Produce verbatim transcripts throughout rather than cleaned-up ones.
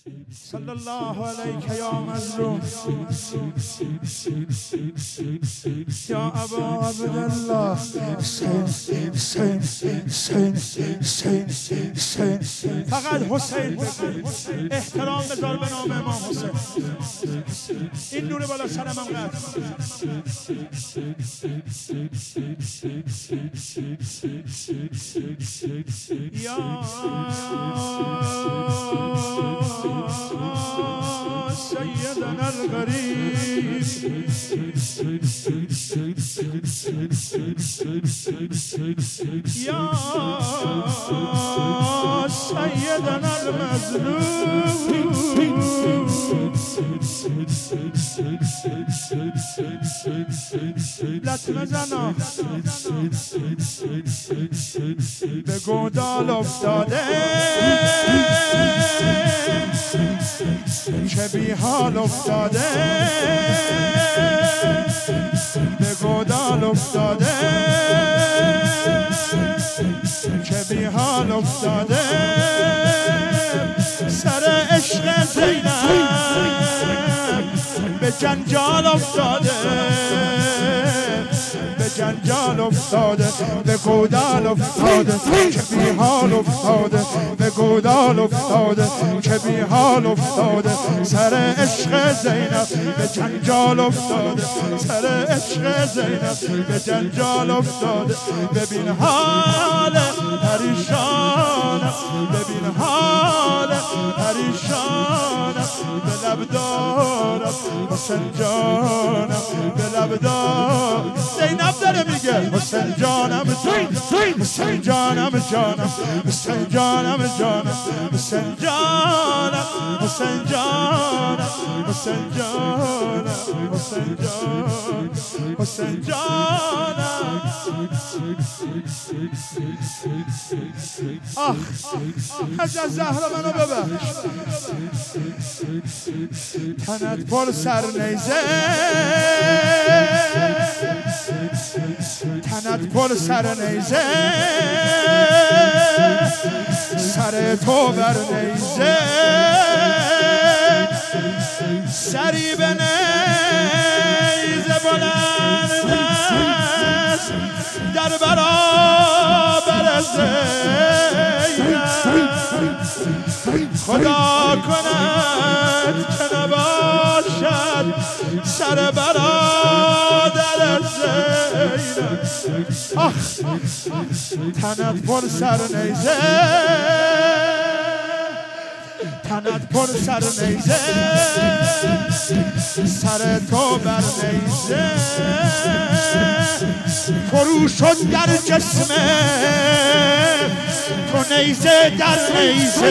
صلی الله علیک یا مظلوم یا ابا عبدالله حسین حسین حسین حسین حسین فقط حسین بگو، احترام بذار به نام امام حسین. این نور بالا سرم هم قد یا سیدنا الغریب یا سیدنا المظلوم لطمه زنا به گودال افتاده چه بی حال افتاده به گودال افتاده چه بی حال افتاده سر عشق زینب به جنجال افتاده به جنجال افتاده به گودال افتاده چه بی حال افتاده به گودال افتاده چه بی حال افتاده سر عشق زینب به جنجال افتاده سر عشق زینب به جنجال افتاده ببین حال پریشانم ببین حال پریشانم به لب دارم حسین جانم به لب دارم زینب داره میگه حسین جانم جانم حسین جانم جانم حسین جانم جانم حسین جانم حسین جانم حسین جانم حسین جانم حسین جانم آه حضرت زهرا منو ببخش تنت پر سر نیزه تنت پر سر نیزه سر تو بر نیزه سری به نیزه بلند است در برابر زینب خدا کند که نباشد سر برادر زینب آخ تنت پر سر نیزه تنت پر سر نیزه سر تو بر نیزه فرو شد در جسم تو نیزه در نیزه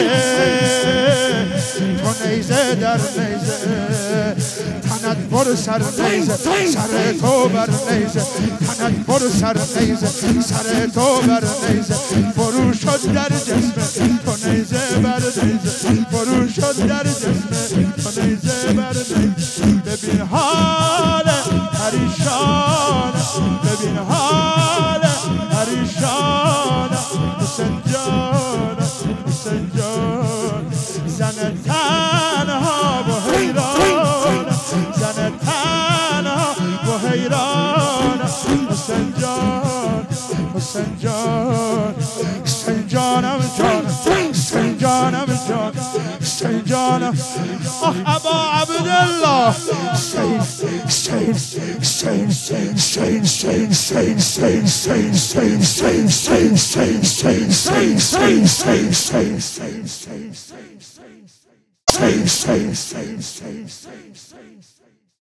تو نیزه در نیزه تنت پر سر نیزه سر تو بر نیزه تنت پر سر نیزه سر تو بر نیزه فرو شد در جسم تو نیزه بر نیزه فرو شد در جسم تو نیزه بر نیزه ببین حال پریشان ببین حال پریشان حسین جان حسین جان زن تنها و حیران زن تنها و حیران حسین جان حسین جان حسین جانم جان حسین جانم جان حسین جانم آه ابا عبدالله حسین حسین حسین حسین حسین حسین حسین حسین حسین حسین حسین حسین حسین حسین حسین حسین حسین حسین